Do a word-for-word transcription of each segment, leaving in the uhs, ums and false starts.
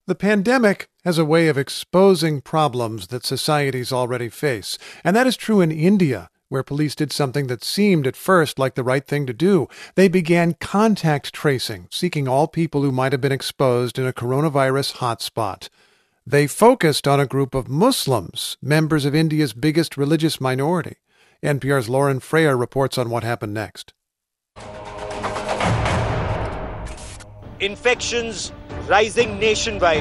The pandemic has a way of exposing problems that societies already face, and that is true in India, where police did something that seemed at first like the right thing to do. They began contact tracing, seeking all people who might have been exposed in a coronavirus hotspot. They focused on a group of Muslims, members of India's biggest religious minority. N P R's Lauren Freyer reports on what happened next. Infections rising nationwide,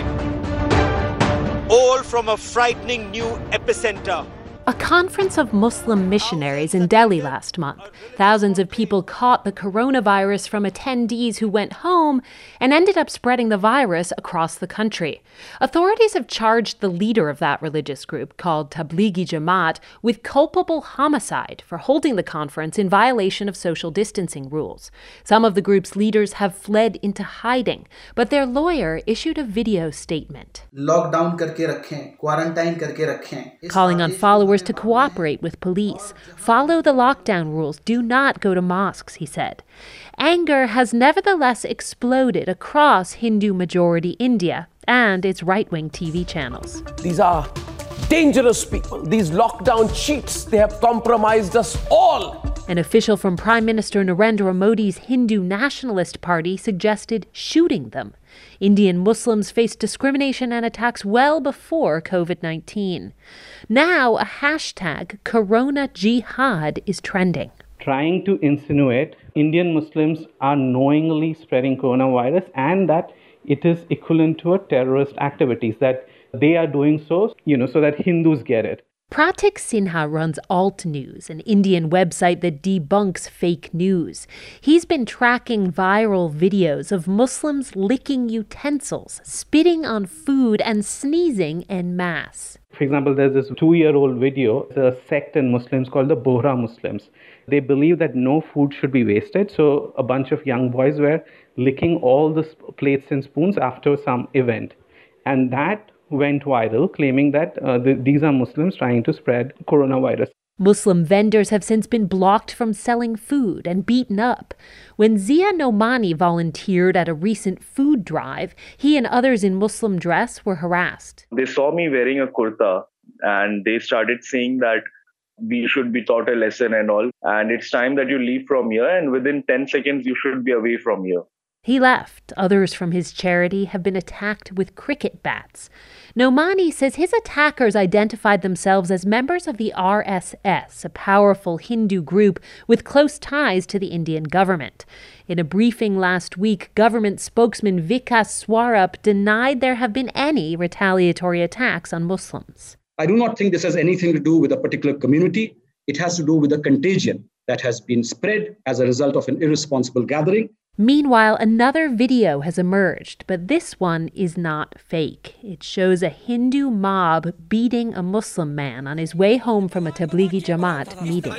all from a frightening new epicenter. A conference of Muslim missionaries in Delhi last month. Thousands of people caught the coronavirus from attendees who went home and ended up spreading the virus across the country. Authorities have charged the leader of that religious group, called Tablighi Jamaat, with culpable homicide for holding the conference in violation of social distancing rules. Some of the group's leaders have fled into hiding, but their lawyer issued a video statement. Lockdown karke rakhein, quarantine karke rakhein. Calling on followers to cooperate with police. Follow the lockdown rules. Do not go to mosques, he said. Anger has nevertheless exploded across Hindu-majority India and its right-wing T V channels. These are dangerous people. These lockdown cheats, they have compromised us all. An official from Prime Minister Narendra Modi's Hindu Nationalist Party suggested shooting them. Indian Muslims faced discrimination and attacks well before covid nineteen. Now, a hashtag, Corona Jihad, is trending. Trying to insinuate Indian Muslims are knowingly spreading coronavirus and that it is equivalent to a terrorist activities, that they are doing so, you know, so that Hindus get it. Pratik Sinha runs Alt News, an Indian website that debunks fake news. He's been tracking viral videos of Muslims licking utensils, spitting on food, and sneezing en masse. For example, there's this two-year-old video. It's a sect in Muslims called the Bohra Muslims. They believe that no food should be wasted, so a bunch of young boys were licking all the plates and spoons after some event. And that went viral, claiming that uh, the, these are Muslims trying to spread coronavirus. Muslim vendors have since been blocked from selling food and beaten up. When Zia Nomani volunteered at a recent food drive, he and others in Muslim dress were harassed. They saw me wearing a kurta and they started saying that we should be taught a lesson and all. And it's time that you leave from here, and within ten seconds you should be away from here. He left. Others from his charity have been attacked with cricket bats. Nomani says his attackers identified themselves as members of the R S S, a powerful Hindu group with close ties to the Indian government. In a briefing last week, government spokesman Vikas Swarup denied there have been any retaliatory attacks on Muslims. I do not think this has anything to do with a particular community. It has to do with a contagion that has been spread as a result of an irresponsible gathering. Meanwhile, another video has emerged, but this one is not fake. It shows a Hindu mob beating a Muslim man on his way home from a Tablighi Jamaat meeting.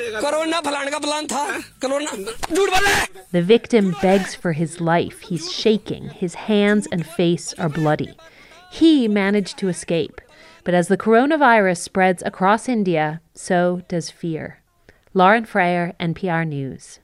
The victim begs for his life. He's shaking. His hands and face are bloody. He managed to escape. But as the coronavirus spreads across India, so does fear. Lauren Freyer, N P R News.